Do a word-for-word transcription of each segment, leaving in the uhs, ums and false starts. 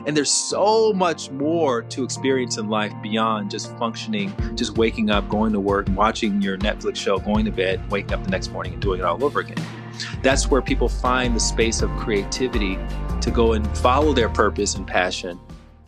And there's so much more to experience in life beyond just functioning, just waking up, going to work, watching your Netflix show, going to bed, waking up the next morning and doing it all over again. That's where people find the space of creativity to go and follow their purpose and passion.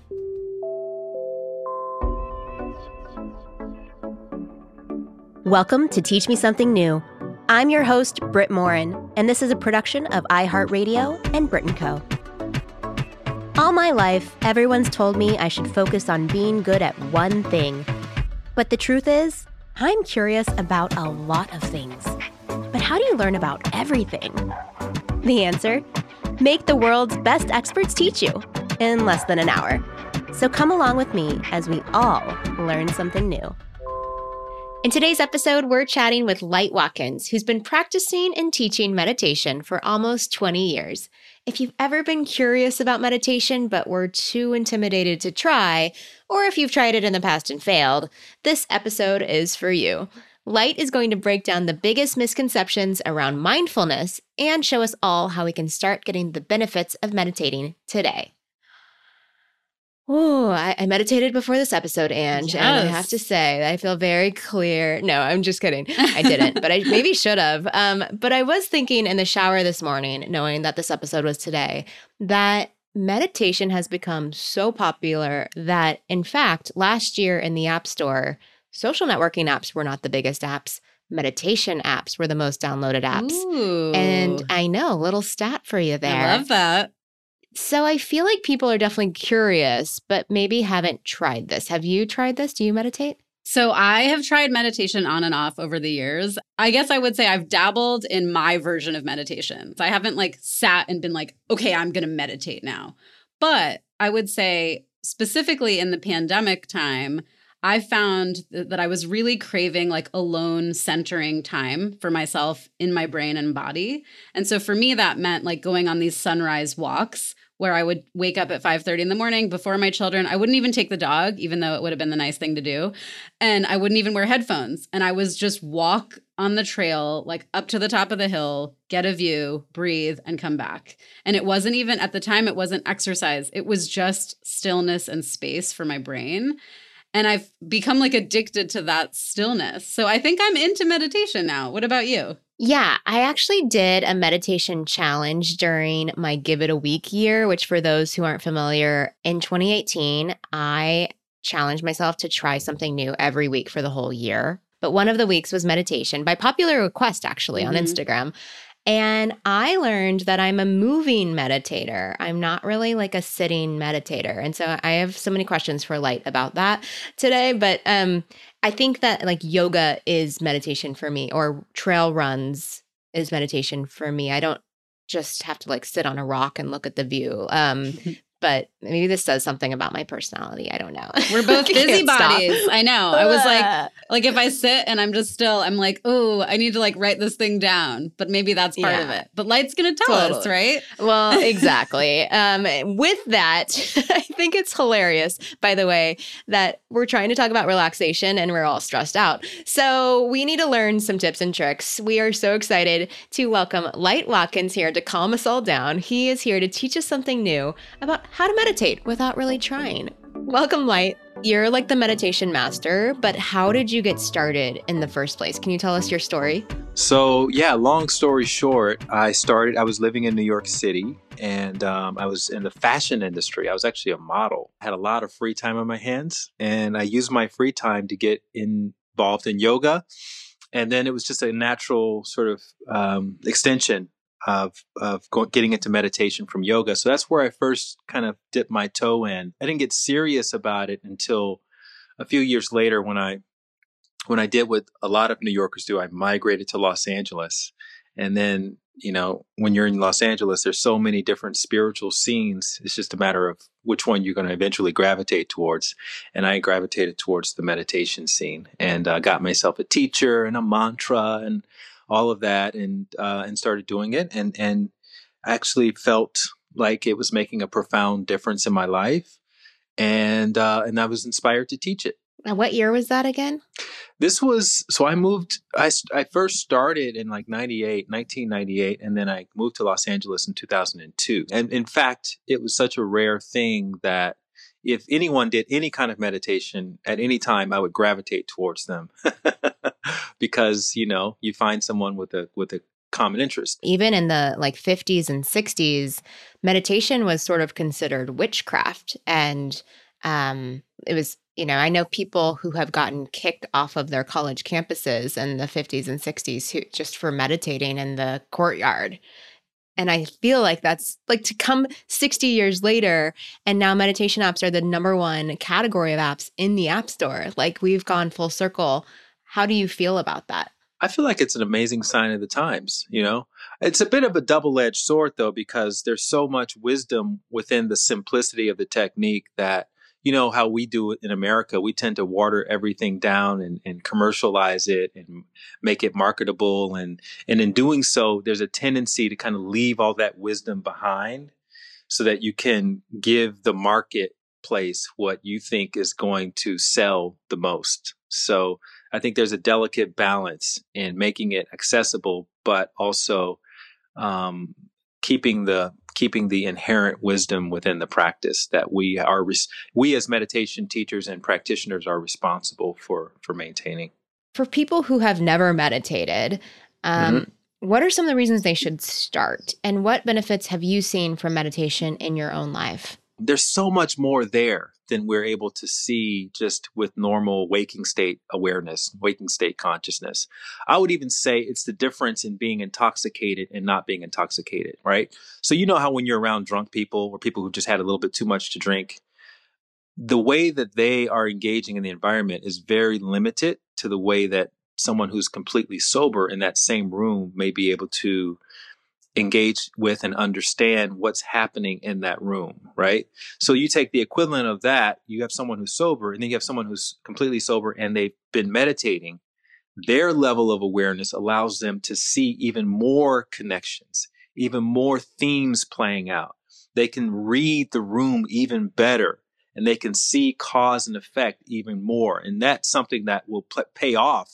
Welcome to Teach Me Something New. I'm your host, Britt Morin, and this is a production of iHeartRadio and Brit and Co. All my life, everyone's told me I should focus on being good at one thing. But the truth is, I'm curious about a lot of things. But how do you learn about everything? The answer? Make the world's best experts teach you in less than an hour. So come along with me as we all learn something new. In today's episode, we're chatting with Light Watkins, who's been practicing and teaching meditation for almost twenty years. If you've ever been curious about meditation but were too intimidated to try, or if you've tried it in the past and failed, this episode is for you. Light is going to break down the biggest misconceptions around mindfulness and show us all how we can start getting the benefits of meditating today. Oh, I, I meditated before this episode, Ange, yes. And I have to say, I feel very clear. No, I'm just kidding. I didn't, but I maybe should have. Um, but I was thinking in the shower this morning, knowing that this episode was today, that meditation has become so popular that, in fact, last year in the App Store, social networking apps were not the biggest apps. Meditation apps were the most downloaded apps. Ooh. And I know, little stat for you there. I love that. So I feel like people are definitely curious, but maybe haven't tried this. Have you tried this? Do you meditate? So I have tried meditation on and off over the years. I guess I would say I've dabbled in my version of meditation. So I haven't like sat and been like, okay, I'm going to meditate now. But I would say specifically in the pandemic time, I found that I was really craving like alone centering time for myself in my brain and body. And so for me, that meant like going on these sunrise walks where I would wake up at five thirty in the morning before my children. I wouldn't even take the dog, even though it would have been the nice thing to do. And I wouldn't even wear headphones. And I was just walk on the trail, like up to the top of the hill, get a view, breathe, and come back. And it wasn't even, at the time, it wasn't exercise. It was just stillness and space for my brain. And I've become like addicted to that stillness. So I think I'm into meditation now. What about you? Yeah, I actually did a meditation challenge during my Give It a Week year, which for those who aren't familiar, in twenty eighteen, I challenged myself to try something new every week for the whole year. But one of the weeks was meditation, by popular request, actually, mm-hmm. on Instagram. And I learned that I'm a moving meditator. I'm not really like a sitting meditator. And so I have so many questions for Light about that today. But um, I think that like yoga is meditation for me, or trail runs is meditation for me. I don't just have to like sit on a rock and look at the view. Um, but maybe this says something about my personality. I don't know. We're both busybodies. I know. I was like, like if I sit and I'm just still, I'm like, oh, I need to like write this thing down. But maybe that's part yeah. of it. But Light's going to tell totally. us, right? Well, exactly. um, with that, I think it's hilarious, by the way, that we're trying to talk about relaxation and we're all stressed out. So we need to learn some tips and tricks. We are so excited to welcome Light Watkins here to calm us all down. He is here to teach us something new about how to meditate without really trying. Welcome, Light. You're like the meditation master, but how did you get started in the first place? Can you tell us your story? So, yeah, long story short, I started, I was living in New York City and um, I was in the fashion industry. I was actually a model. I had a lot of free time on my hands and I used my free time to get involved in yoga. And then it was just a natural sort of um, extension of of go, getting into meditation from yoga. So that's where I first kind of dipped my toe in. I didn't get serious about it until a few years later when I when I did what a lot of New Yorkers do. I migrated to Los Angeles. And then, you know, when you're in Los Angeles, there's so many different spiritual scenes. It's just a matter of which one you're going to eventually gravitate towards. And I gravitated towards the meditation scene and uh, got myself a teacher and a mantra and all of that, and uh, and started doing it, and and actually felt like it was making a profound difference in my life, and uh, and I was inspired to teach it. And what year was that again? This was, so I moved, I, s- I first started in like ninety-eight, nineteen ninety-eight, and then I moved to Los Angeles in two thousand two. And in fact, it was such a rare thing that if anyone did any kind of meditation at any time, I would gravitate towards them because, you know, you find someone with a, with a common interest. Even in the like fifties and sixties, meditation was sort of considered witchcraft. And um, it was, you know, I know people who have gotten kicked off of their college campuses in the fifties and sixties who, just for meditating in the courtyard. And I feel like that's like to come sixty years later, and now meditation apps are the number one category of apps in the App Store. Like we've gone full circle. How do you feel about that? I feel like it's an amazing sign of the times, you know? It's a bit of a double-edged sword though, because there's so much wisdom within the simplicity of the technique that, you know, how we do it in America, we tend to water everything down and, and commercialize it and make it marketable. And, and in doing so, there's a tendency to kind of leave all that wisdom behind so that you can give the marketplace what you think is going to sell the most. So I think there's a delicate balance in making it accessible, but also um, keeping the keeping the inherent wisdom within the practice that we are res- we as meditation teachers and practitioners are responsible for for maintaining. For people who have never meditated, um, mm-hmm. what are some of the reasons they should start? And what benefits have you seen from meditation in your own life? There's so much more there than we're able to see just with normal waking state awareness, waking state consciousness. I would even say it's the difference in being intoxicated and not being intoxicated, right? So you know how when you're around drunk people or people who just had a little bit too much to drink, the way that they are engaging in the environment is very limited to the way that someone who's completely sober in that same room may be able to engage with and understand what's happening in that room, right? So you take the equivalent of that, you have someone who's sober, and then you have someone who's completely sober and they've been meditating. Their level of awareness allows them to see even more connections, even more themes playing out. They can read the room even better, and they can see cause and effect even more. And that's something that will pl- pay off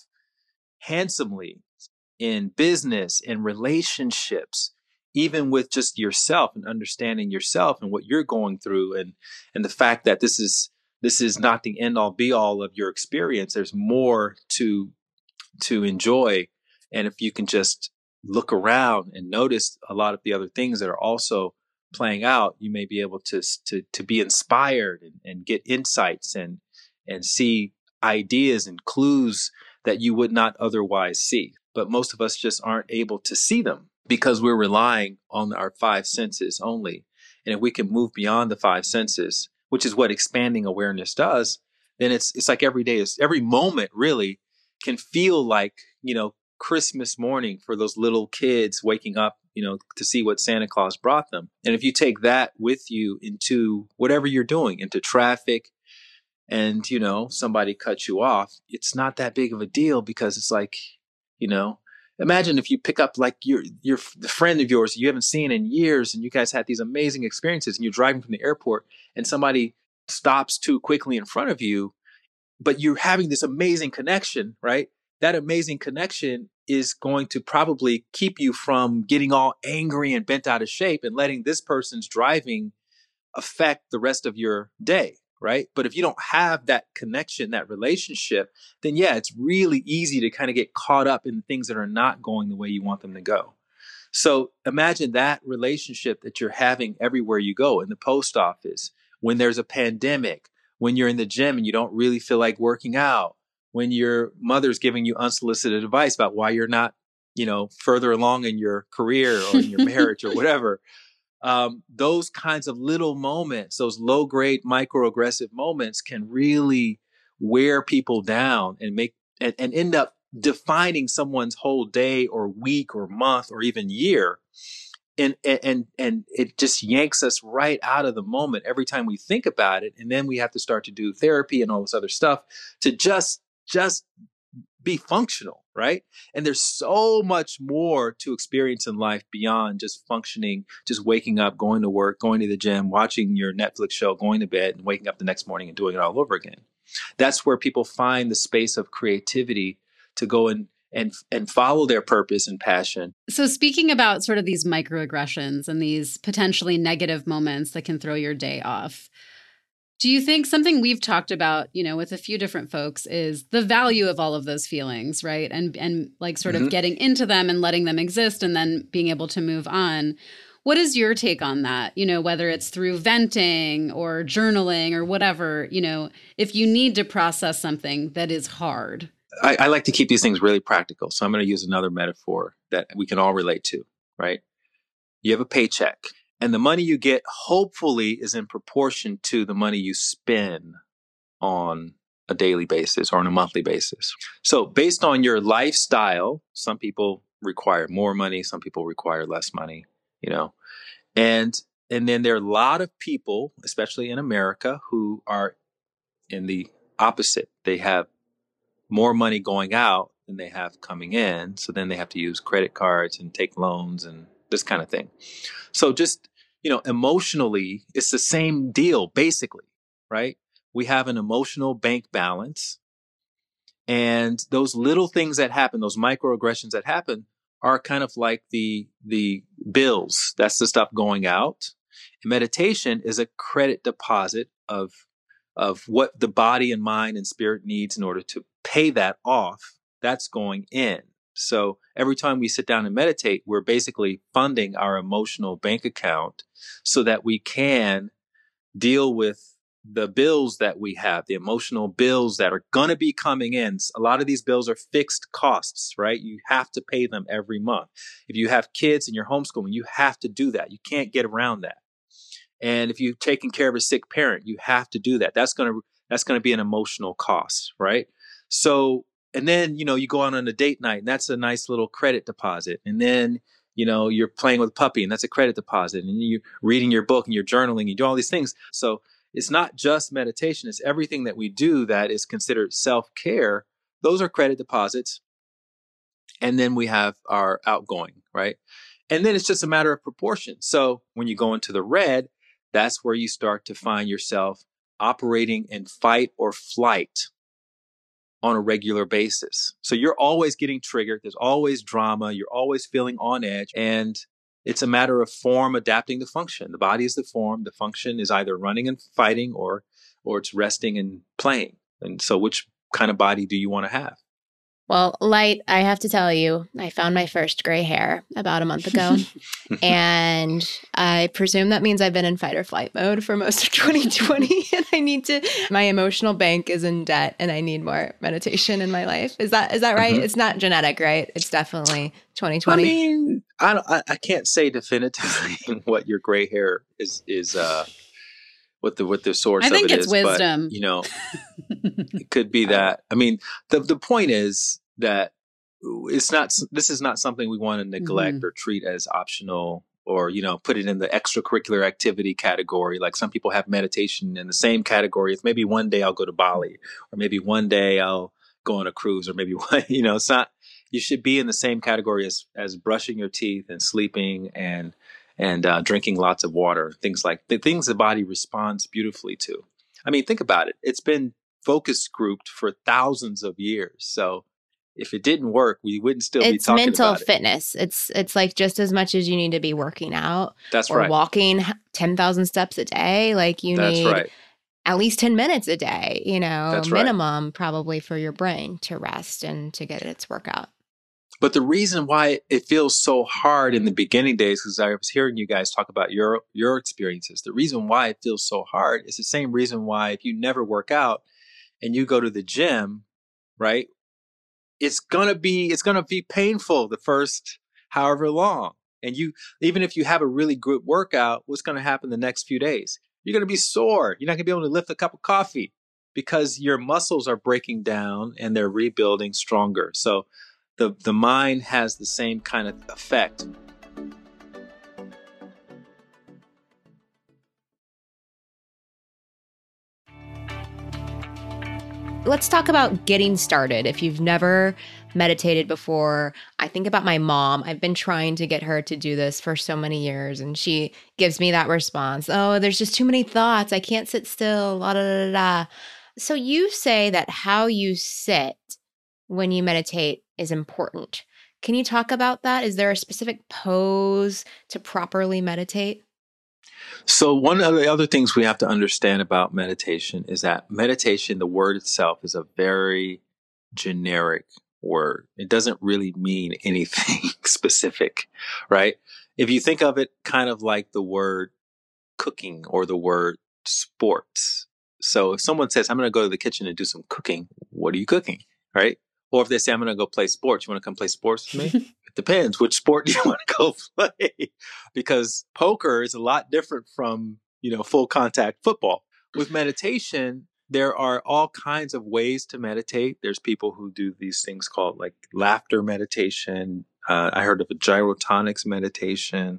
handsomely in business, in relationships, even with just yourself and understanding yourself and what you're going through, and and the fact that this is this is not the end all be all of your experience. There's more to to enjoy. And if you can just look around and notice a lot of the other things that are also playing out, you may be able to to to be inspired and, and get insights and and see ideas and clues that you would not otherwise see. But most of us just aren't able to see them because we're relying on our five senses only. And if we can move beyond the five senses, which is what expanding awareness does, then it's it's like every day is every moment really can feel like, you know, Christmas morning for those little kids waking up, you know, to see what Santa Claus brought them. And if you take that with you into whatever you're doing, into traffic, and, you know, somebody cuts you off, it's not that big of a deal because it's like, you know, imagine if you pick up like your your the friend of yours you haven't seen in years and you guys had these amazing experiences and you're driving from the airport and somebody stops too quickly in front of you, but you're having this amazing connection, right? That amazing connection is going to probably keep you from getting all angry and bent out of shape and letting this person's driving affect the rest of your day. Right. But if you don't have that connection, that relationship, then yeah, it's really easy to kind of get caught up in things that are not going the way you want them to go. So imagine that relationship that you're having everywhere you go, in the post office, when there's a pandemic, when you're in the gym and you don't really feel like working out, when your mother's giving you unsolicited advice about why you're not, you know, further along in your career or in your marriage or whatever. Um, those kinds of little moments, those low grade microaggressive moments can really wear people down and make and, and end up defining someone's whole day or week or month or even year. And, and, and it just yanks us right out of the moment every time we think about it. And then we have to start to do therapy and all this other stuff to just, just be functional, right? And there's so much more to experience in life beyond just functioning, just waking up, going to work, going to the gym, watching your Netflix show, going to bed, and waking up the next morning and doing it all over again. That's where people find the space of creativity to go and and and follow their purpose and passion. So speaking about sort of these microaggressions and these potentially negative moments that can throw your day off, do you think something we've talked about, you know, with a few different folks is the value of all of those feelings, right? And and like sort Mm-hmm. of getting into them and letting them exist and then being able to move on. What is your take on that? You know, whether it's through venting or journaling or whatever, you know, if you need to process something that is hard. I, I like to keep these things really practical. So I'm going to use another metaphor that we can all relate to, right? You have a paycheck, and the money you get hopefully is in proportion to the money you spend on a daily basis or on a monthly basis. So based on your lifestyle, some people require more money, some people require less money, you know, and and then there are a lot of people, especially in America, who are in the opposite. They have more money going out than they have coming in. So then they have to use credit cards and take loans and this kind of thing. So just, you know, emotionally, it's the same deal, basically, right? We have an emotional bank balance. And those little things that happen, those microaggressions that happen, are kind of like the the bills. That's the stuff going out. And meditation is a credit deposit of of what the body and mind and spirit needs in order to pay that off. That's going in. So every time we sit down and meditate, we're basically funding our emotional bank account so that we can deal with the bills that we have, the emotional bills that are going to be coming in. A lot of these bills are fixed costs, right? You have to pay them every month. If you have kids and you're homeschooling, you have to do that. You can't get around that. And if you're taking care of a sick parent, you have to do that. That's going to that's going to be an emotional cost, right? So, and then, you know, you go out on a date night and that's a nice little credit deposit. And then, you know, you're playing with a puppy and that's a credit deposit. And you're reading your book and you're journaling, you do all these things. So it's not just meditation. It's everything that we do that is considered self-care. Those are credit deposits. And then we have our outgoing, right? And then it's just a matter of proportion. So when you go into the red, that's where you start to find yourself operating in fight or flight on a regular basis. So you're always getting triggered. There's always drama. You're always feeling on edge. And it's a matter of form adapting to function. The body is the form. The function is either running and fighting or or it's resting and playing. And so which kind of body do you want to have? Well, Light, I have to tell you, I found my first gray hair about a month ago. And I presume that means I've been in fight or flight mode for most of twenty twenty. And I need to, my emotional bank is in debt and I need more meditation in my life. Is that is that right? Mm-hmm. It's not genetic, right? It's definitely twenty twenty. I mean, I, don't, I, I can't say definitively what your gray hair is, is uh, what the what the source I think of it it's is. wisdom. But, you know, it could be that. I mean, the the point is that it's not. This is not something we want to neglect mm-hmm. or treat as optional, or you know, put it in the extracurricular activity category. Like some people have meditation in the same category as maybe one day I'll go to Bali, or maybe one day I'll go on a cruise, or maybe one. You know, it's not. You should be in the same category as as brushing your teeth and sleeping and. and uh, drinking lots of water, things like the things the body responds beautifully to. I mean, think about it. It's been focus grouped for thousands of years. So if it didn't work, we wouldn't still it's be talking about it. It's mental fitness. It's it's like just as much as you need to be working out. That's or right. walking ten thousand steps a day. Like you That's need right. at least ten minutes a day, you know, That's minimum right. probably for your brain to rest and to get its workout. But the reason why it feels so hard in the beginning days, because I was hearing you guys talk about your your experiences, the reason why it feels so hard is the same reason why if you never work out and you go to the gym, right, it's gonna be it's gonna be painful the first however long. And you even if you have a really good workout, what's gonna happen the next few days? You're gonna be sore. You're not gonna be able to lift a cup of coffee because your muscles are breaking down and they're rebuilding stronger. So The the mind has the same kind of effect. Let's talk about getting started. If you've never meditated before, I think about my mom. I've been trying to get her to do this for so many years, and she gives me that response. Oh, there's just too many thoughts. I can't sit still, la da da da. So you say that how you sit when you meditate is important. Can you talk about that? Is there a specific pose to properly meditate? So one of the other things we have to understand about meditation is that meditation, the word itself, is a very generic word. It doesn't really mean anything specific, right? If you think of it kind of like the word cooking or the word sports. So if someone says, I'm going to go to the kitchen and do some cooking, what are you cooking, right? Or if they say, I'm going to go play sports, you want to come play sports with me? It depends. Which sport do you want to go play? Because poker is a lot different from, you know, full contact football. With meditation, there are all kinds of ways to meditate. There's people who do these things called like laughter meditation. Uh, I heard of a gyrotonics meditation.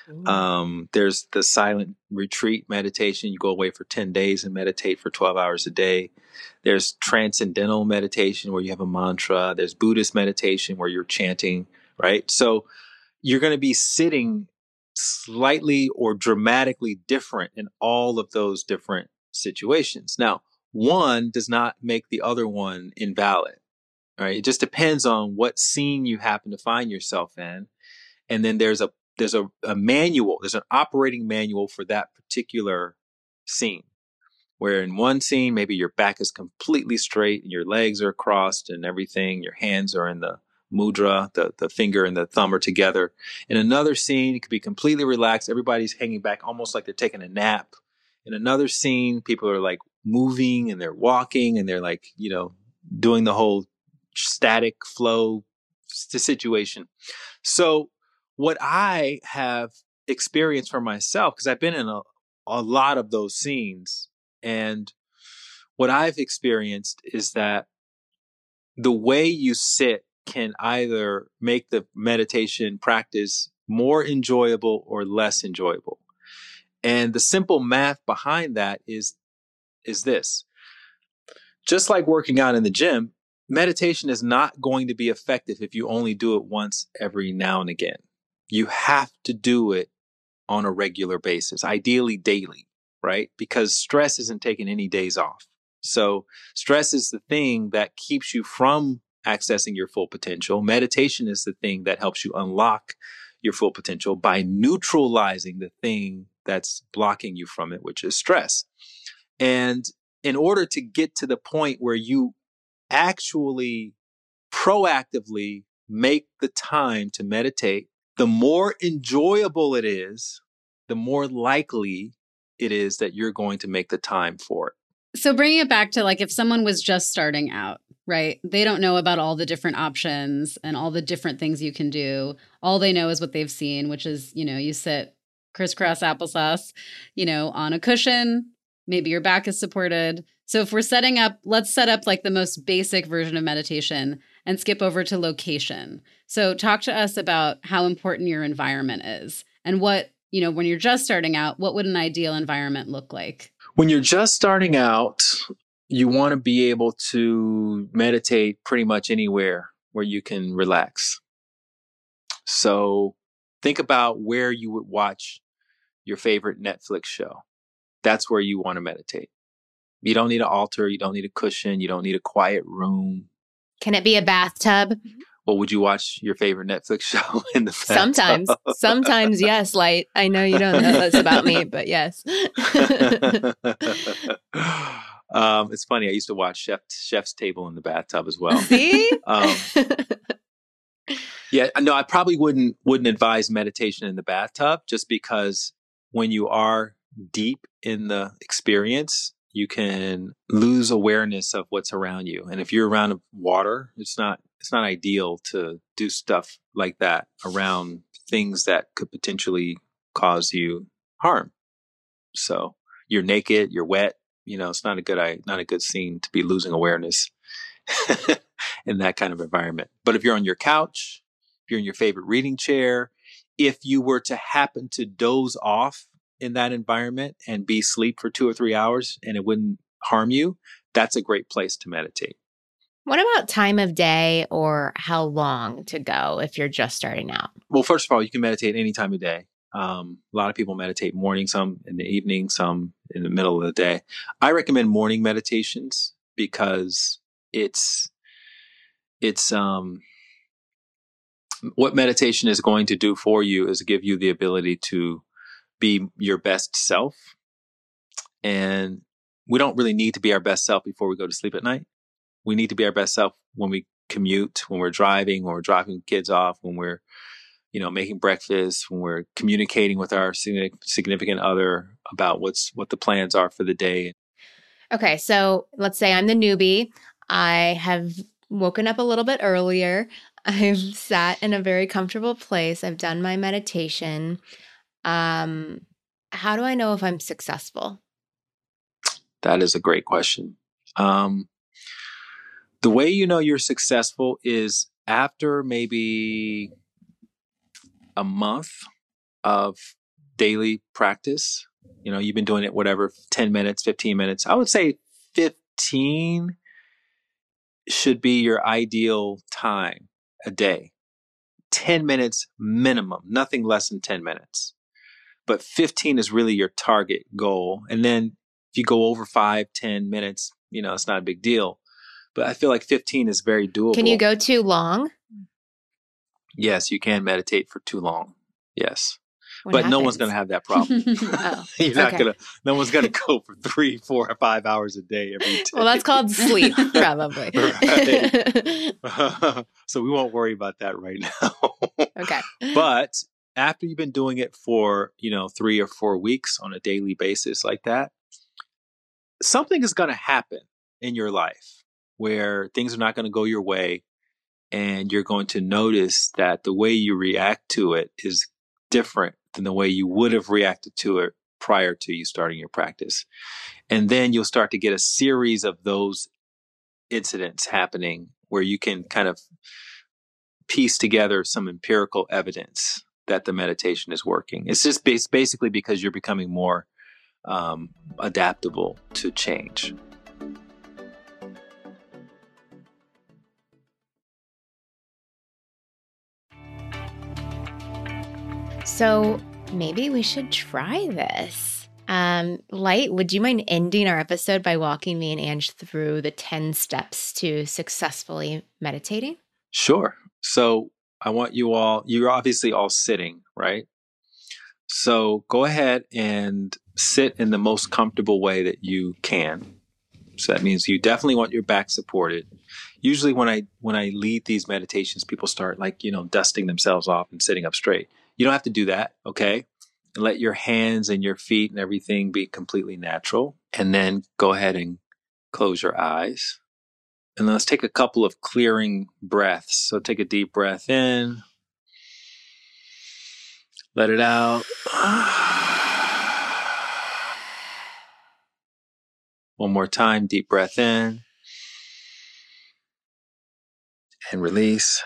Um, there's the silent retreat meditation. You go away for ten days and meditate for twelve hours a day. There's transcendental meditation where you have a mantra. There's Buddhist meditation where you're chanting, right? So you're going to be sitting slightly or dramatically different in all of those different situations. Now, one does not make the other one invalid, right? It just depends on what scene you happen to find yourself in. And then there's a there's a, a manual, there's an operating manual for that particular scene. Where in one scene, maybe your back is completely straight and your legs are crossed and everything. Your hands are in the mudra, the, the finger and the thumb are together. In another scene, it could be completely relaxed. Everybody's hanging back almost like they're taking a nap. In another scene, people are like moving and they're walking and they're like, you know, doing the whole static flow situation. So what I have experienced for myself, because I've been in a, a lot of those scenes, and what I've experienced is that the way you sit can either make the meditation practice more enjoyable or less enjoyable. And the simple math behind that is, is this. Just like working out in the gym, meditation is not going to be effective if you only do it once every now and again. You have to do it on a regular basis, ideally daily, right? Because stress isn't taking any days off. So stress is the thing that keeps you from accessing your full potential. Meditation is the thing that helps you unlock your full potential by neutralizing the thing that's blocking you from it, which is stress. And in order to get to the point where you actually proactively make the time to meditate, the more enjoyable it is, the more likely it is that you're going to make the time for it. So bringing it back to like if someone was just starting out, right? They don't know about all the different options and all the different things you can do. All they know is what they've seen, which is, you know, you sit crisscross applesauce, you know, on a cushion, maybe your back is supported. So if we're setting up, let's set up like the most basic version of meditation and skip over to location. So talk to us about how important your environment is and what, you know, when you're just starting out, what would an ideal environment look like? When you're just starting out, you want to be able to meditate pretty much anywhere where you can relax. So think about where you would watch your favorite Netflix show. That's where you want to meditate. You don't need an altar. You don't need a cushion. You don't need a quiet room. Can it be a bathtub? Well, would you watch your favorite Netflix show in the bathtub? Sometimes. Sometimes, yes, Light. I know you don't know this about me, but yes. um, it's funny. I used to watch Chef, Chef's Table in the bathtub as well. See? Um, yeah, no, I probably wouldn't wouldn't advise meditation in the bathtub just because when you are deep in the experience, you can lose awareness of what's around you. And if you're around water, it's not it's not ideal to do stuff like that around things that could potentially cause you harm. So you're naked, you're wet, you know, it's not a good not a good scene to be losing awareness in that kind of environment. But if you're on your couch, if you're in your favorite reading chair, if you were to happen to doze off in that environment and be asleep for two or three hours and it wouldn't harm you, that's a great place to meditate. What about time of day or how long to go if you're just starting out? Well, first of all, you can meditate any time of day. Um, a lot of people meditate morning, some in the evening, some in the middle of the day. I recommend morning meditations because it's it's um, what meditation is going to do for you is give you the ability to be your best self. And we don't really need to be our best self before we go to sleep at night. We need to be our best self when we commute, when we're driving, when we're dropping kids off, when we're, you know, making breakfast, when we're communicating with our significant other about what's what the plans are for the day. Okay, so let's say I'm the newbie. I have woken up a little bit earlier. I've sat in a very comfortable place. I've done my meditation. Um, how do I know if I'm successful? That is a great question. Um, the way you know you're successful is after maybe a month of daily practice. You know, you've been doing it, whatever, ten minutes, fifteen minutes. I would say fifteen should be your ideal time a day. ten minutes minimum, nothing less than ten minutes. But fifteen is really your target goal. And then if you go over five, ten minutes, you know, it's not a big deal. But I feel like fifteen is very doable. Can you go too long? Yes, you can meditate for too long. Yes. What but happens? No one's going to have that problem. Oh, You're not okay. going to, no one's going to go for three, four, or five hours a day every day. Well, that's called sleep, probably. So we won't worry about that right now. Okay. But after you've been doing it for, you know, three or four weeks on a daily basis like that, something is going to happen in your life where things are not going to go your way. And you're going to notice that the way you react to it is different than the way you would have reacted to it prior to you starting your practice. And then you'll start to get a series of those incidents happening where you can kind of piece together some empirical evidence that the meditation is working. It's just bas- basically because you're becoming more um, adaptable to change. So maybe we should try this. Um, Light, would you mind ending our episode by walking me and Ange through the ten steps to successfully meditating? Sure. So I want you all, you're obviously all sitting, right? So go ahead and sit in the most comfortable way that you can. So that means you definitely want your back supported. Usually when I when I lead these meditations, people start like, you know, dusting themselves off and sitting up straight. You don't have to do that, okay? And let your hands and your feet and everything be completely natural. And then go ahead and close your eyes. And let's take a couple of clearing breaths. So take a deep breath in. Let it out. One more time, deep breath in. And release.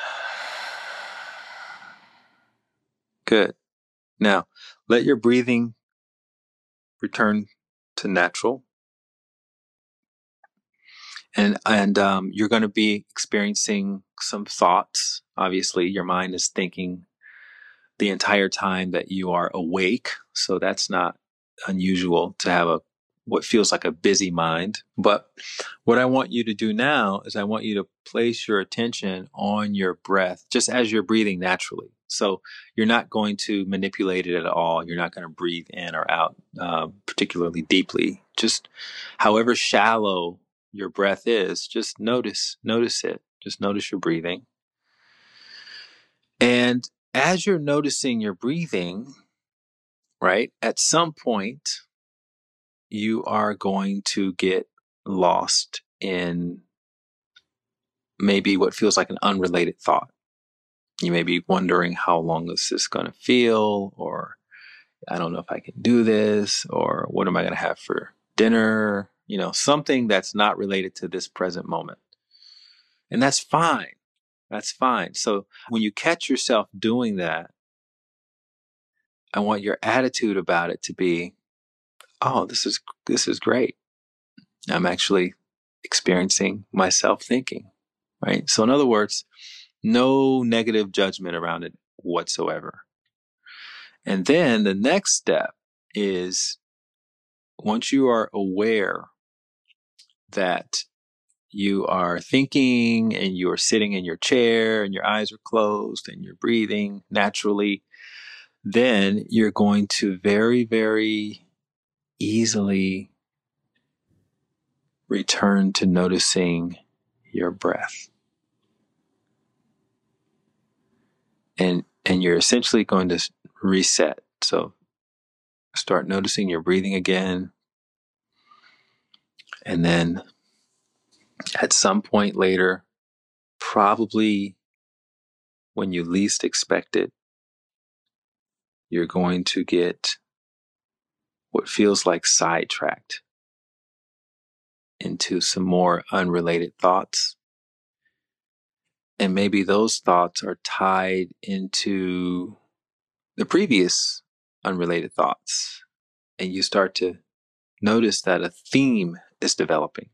Good. Now, let your breathing return to natural. And and um, you're going to be experiencing some thoughts. Obviously, your mind is thinking the entire time that you are awake. So that's not unusual to have a what feels like a busy mind. But what I want you to do now is I want you to place your attention on your breath, just as you're breathing naturally. So you're not going to manipulate it at all. You're not going to breathe in or out uh, particularly deeply. Just however shallow your breath is, just notice, notice it. Just notice your breathing. And as you're noticing your breathing, right, at some point, you are going to get lost in maybe what feels like an unrelated thought. You may be wondering, how long is this going to feel? Or I don't know if I can do this, or what am I going to have for dinner? You know, something that's not related to this present moment. And that's fine. That's fine. So when you catch yourself doing that, I want your attitude about it to be, oh, this is this is great. I'm actually experiencing myself thinking, right? So in other words, no negative judgment around it whatsoever. And then the next step is once you are aware that you are thinking and you are sitting in your chair and your eyes are closed and you're breathing naturally, then you're going to very, very easily return to noticing your breath. And and you're essentially going to reset. So start noticing your breathing again. And then at some point later, probably when you least expect it, you're going to get what feels like sidetracked into some more unrelated thoughts. And maybe those thoughts are tied into the previous unrelated thoughts. And you start to notice that a theme is developing,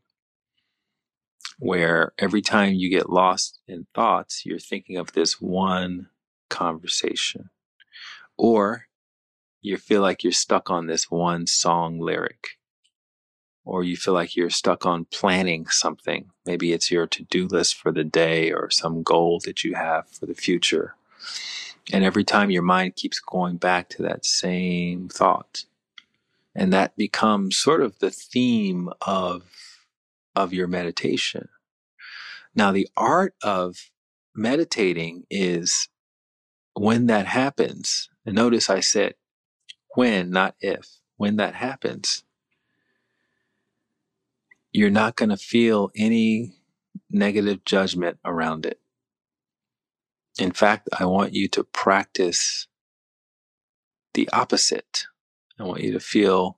where every time you get lost in thoughts, you're thinking of this one conversation, or you feel like you're stuck on this one song lyric, or you feel like you're stuck on planning something. Maybe it's your to-do list for the day or some goal that you have for the future. And every time your mind keeps going back to that same thought. And that becomes sort of the theme of, of your meditation. Now, the art of meditating is when that happens, and notice I said when, not if, when that happens, you're not going to feel any negative judgment around it. In fact, I want you to practice the opposite. I want you to feel,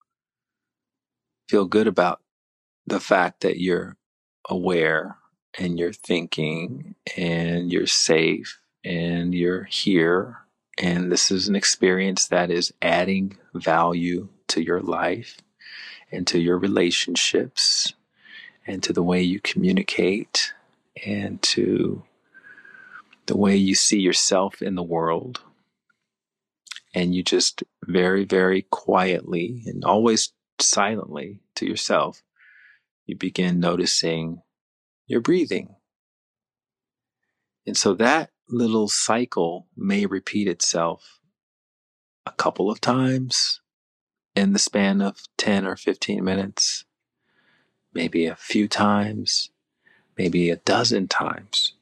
feel good about the fact that you're aware and you're thinking and you're safe and you're here. And this is an experience that is adding value to your life and to your relationships and to the way you communicate and to the way you see yourself in the world. And you just very, very quietly and always silently to yourself, you begin noticing your breathing. And so that little cycle may repeat itself a couple of times in the span of ten or fifteen minutes, maybe a few times, maybe a dozen times.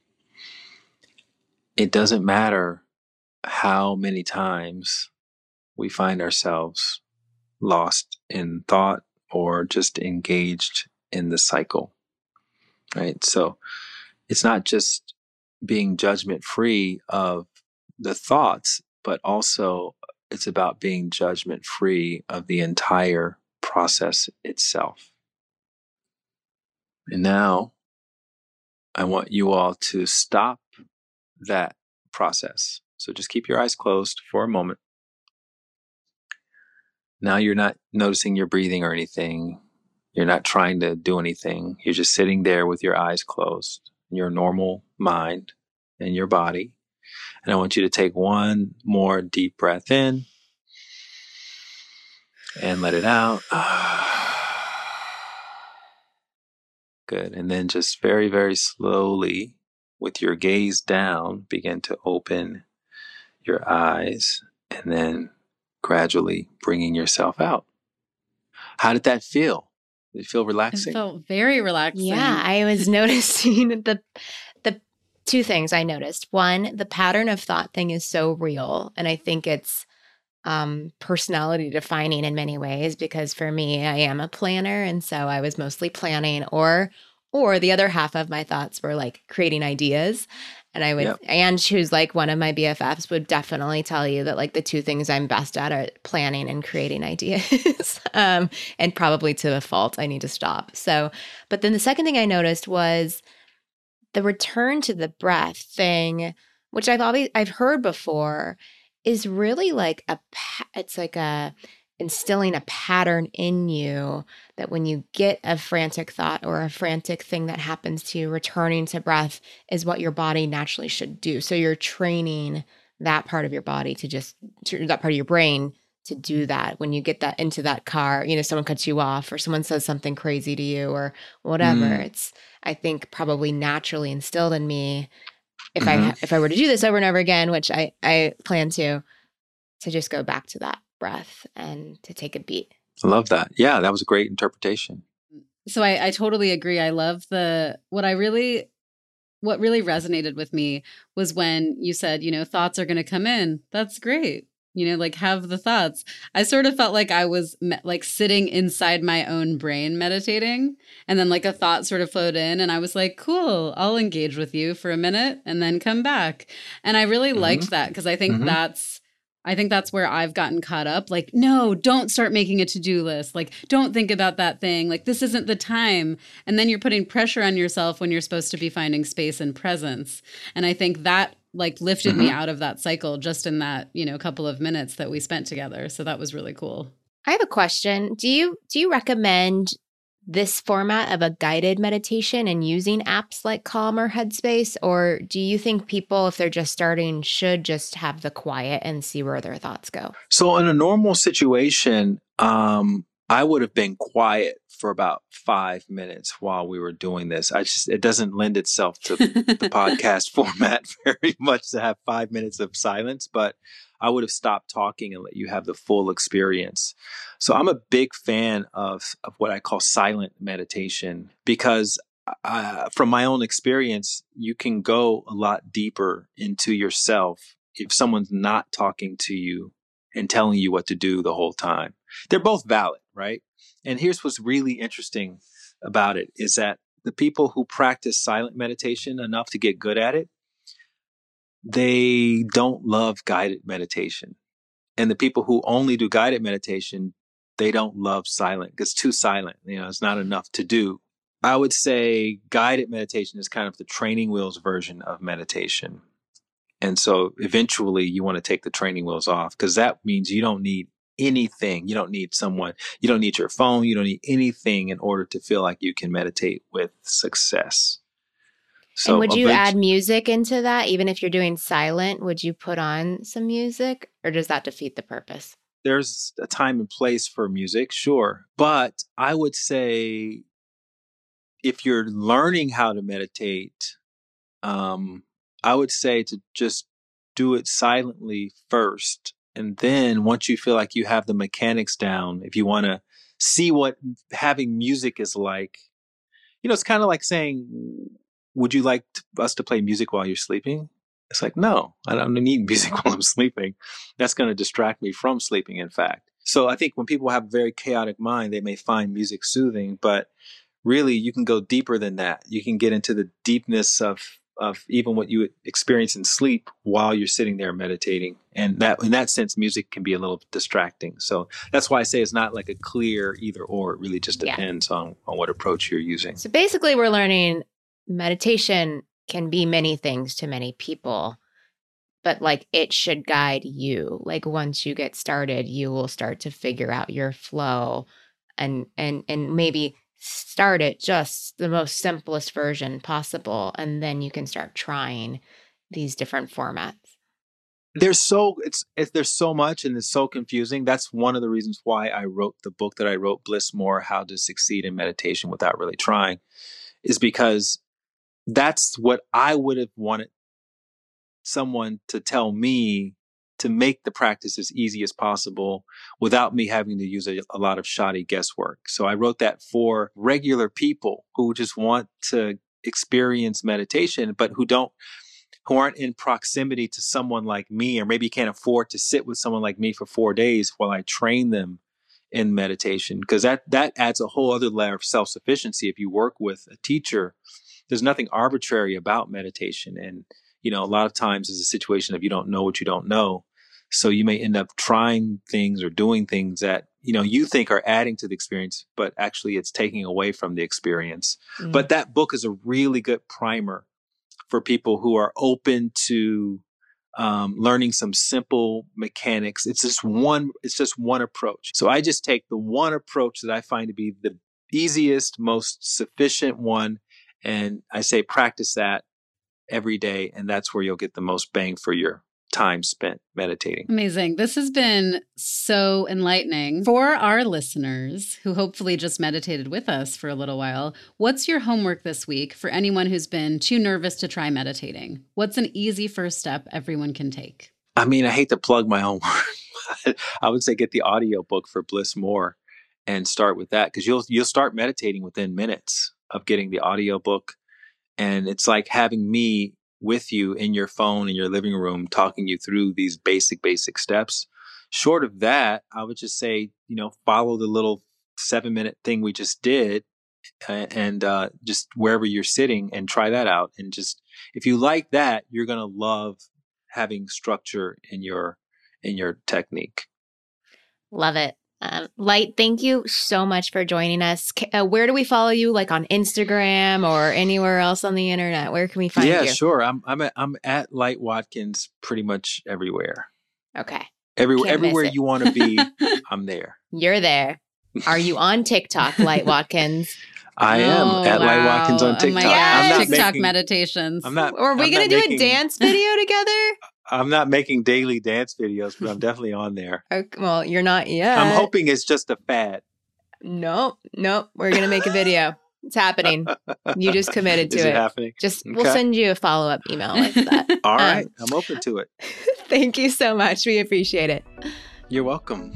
It doesn't matter how many times we find ourselves lost in thought or just engaged in the cycle, right? So it's not just being judgment free of the thoughts, but also it's about being judgment free of the entire process itself. And now I want you all to stop that process. So just keep your eyes closed for a moment. Now you're not noticing your breathing or anything. You're not trying to do anything. You're just sitting there with your eyes closed, your normal mind and your body. And I want you to take one more deep breath in and let it out. Good. And then just very, very slowly, with your gaze down, begin to open your eyes and then gradually bringing yourself out. How did that feel? Did it feel relaxing? It felt very relaxing. Yeah, I was noticing the the two things I noticed. One, the pattern of thought thing is so real. And I think it's um, personality defining in many ways, because for me, I am a planner. And so I was mostly planning, or or the other half of my thoughts were like creating ideas. And I would, yep. and who's like one of my B F Fs would definitely tell you that like the two things I'm best at are planning and creating ideas. um, and probably to a fault, I need to stop. So, but then the second thing I noticed was the return to the breath thing, which I've always, I've heard before, is really like a, it's like a, instilling a pattern in you that when you get a frantic thought or a frantic thing that happens to you, returning to breath is what your body naturally should do. So you're training that part of your body to just, to, that part of your brain to do that when you get that into that car, you know, someone cuts you off or someone says something crazy to you or whatever. Mm. It's, I think, probably naturally instilled in me if Mm-hmm. I if I were to do this over and over again, which I, I plan to, to just go back to that breath and to take a beat. I love that. Yeah, that was a great interpretation. So I, I totally agree. I love the, what I really, what really resonated with me was when you said, you know, thoughts are going to come in. That's great. You know, like have the thoughts. I sort of felt like I was me- like sitting inside my own brain meditating. And then like a thought sort of flowed in and I was like, cool, I'll engage with you for a minute and then come back. And I really Mm-hmm. liked that because I think Mm-hmm. that's, I think that's where I've gotten caught up. Like, no, don't start making a to-do list. Like, don't think about that thing. Like, this isn't the time. And then you're putting pressure on yourself when you're supposed to be finding space and presence. And I think that like lifted Mm-hmm. me out of that cycle just in that, you know, couple of minutes that we spent together. So that was really cool. I have a question. Do you do you recommend this format of a guided meditation and using apps like Calm or Headspace? Or do you think people, if they're just starting, should just have the quiet and see where their thoughts go? So in a normal situation, um, I would have been quiet for about five minutes while we were doing this. I just, it doesn't lend itself to the podcast format very much to have five minutes of silence, but I would have stopped talking and let you have the full experience. So I'm a big fan of, of what I call silent meditation because uh, from my own experience, you can go a lot deeper into yourself if someone's not talking to you and telling you what to do the whole time. They're both valid, right? And here's what's really interesting about it is that the people who practice silent meditation enough to get good at it, they don't love guided meditation. And the people who only do guided meditation, they don't love silent because it's too silent. You know, it's not enough to do. I would say guided meditation is kind of the training wheels version of meditation. And so eventually you want to take the training wheels off because that means you don't need anything. You don't need someone. You don't need your phone. You don't need anything in order to feel like you can meditate with success. So and would you eventu- add music into that? Even if you're doing silent, would you put on some music or does that defeat the purpose? There's a time and place for music, sure. But I would say if you're learning how to meditate, um, I would say to just do it silently first. And then once you feel like you have the mechanics down, if you want to see what having music is like, you know, it's kind of like saying, would you like to, us to play music while you're sleeping? It's like, no, I don't need music while I'm sleeping. That's going to distract me from sleeping, in fact. So I think when people have a very chaotic mind, they may find music soothing, but really you can go deeper than that. You can get into the deepness of of even what you experience in sleep while you're sitting there meditating. And that, in that sense, music can be a little distracting. So that's why I say it's not like a clear either or. It really just depends yeah. on, on what approach you're using. So basically we're learning meditation can be many things to many people, but like it should guide you. Like once you get started, you will start to figure out your flow and, and, and maybe start it just the most simplest version possible. And then you can start trying these different formats. There's so it's, it's there's so much and it's so confusing. That's one of the reasons why I wrote the book that I wrote, Bliss More, How to Succeed in Meditation Without Really Trying, is because that's what I would have wanted someone to tell me to make the practice as easy as possible without me having to use a, a lot of shoddy guesswork. So I wrote that for regular people who just want to experience meditation, but who don't, who aren't in proximity to someone like me, or maybe can't afford to sit with someone like me for four days while I train them in meditation. Because that, that adds a whole other layer of self-sufficiency. If you work with a teacher, there's nothing arbitrary about meditation. And, you know, a lot of times it's a situation of you don't know what you don't know. So you may end up trying things or doing things that, you know, you think are adding to the experience, but actually it's taking away from the experience. Mm. But that book is a really good primer for people who are open to um, learning some simple mechanics. It's just one, it's just one approach. So I just take the one approach that I find to be the easiest, most sufficient one. And I say, practice that every day. And that's where you'll get the most bang for your time spent meditating. Amazing. This has been so enlightening. For our listeners who hopefully just meditated with us for a little while, what's your homework this week for anyone who's been too nervous to try meditating? What's an easy first step everyone can take? I mean, I hate to plug my homework, but I would say get the audiobook for Bliss More and start with that, because you'll you'll start meditating within minutes of getting the audiobook. And it's like having me with you in your phone in your living room, talking you through these basic, basic steps. Short of that, I would just say, you know, follow the little seven minute thing we just did uh, and uh, just wherever you're sitting and try that out. And just, if you like that, you're going to love having structure in your, in your technique. Love it. Um, Light, thank you so much for joining us. Uh, where do we follow you? Like on Instagram or anywhere else on the internet? Where can we find yeah, you? Yeah, sure. I'm I'm at, I'm at Light Watkins pretty much everywhere. Okay. Every, Can't everywhere miss it. you want to be, I'm there. You're there. Are you on TikTok, Light Watkins? I am oh, at wow. Light Watkins on TikTok. Oh my gosh, I'm not TikTok making, meditations. I'm not. Or are we I'm going to do making, a dance video together? I'm not making daily dance videos, but I'm definitely on there. Okay, well, you're not yet. I'm hoping it's just a fad. Nope. Nope. We're going to make a video. It's happening. You just committed to Is it. it happening? Just Okay. we'll send you a follow-up email with that. All Um, right. I'm open to it. Thank you so much. We appreciate it. You're welcome.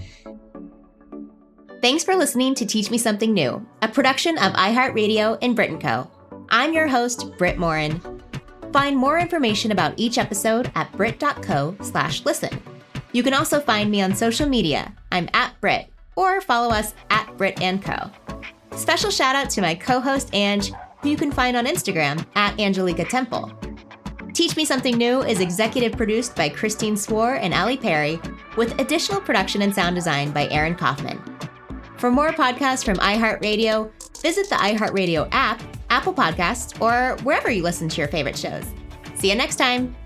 Thanks for listening to Teach Me Something New, a production of iHeartRadio and Brit and Co. I'm your host, Britt Morin. Find more information about each episode at brit.co slash listen. You can also find me on social media. I'm at Brit, or follow us at Brit and Co. Special shout out to my co-host Ange, who you can find on Instagram at Angelica Temple. Teach Me Something New is executive produced by Christine Swore and Ali Perry, with additional production and sound design by Aaron Kaufman. For more podcasts from iHeartRadio, visit the iHeartRadio app, Apple Podcasts, or wherever you listen to your favorite shows. See you next time.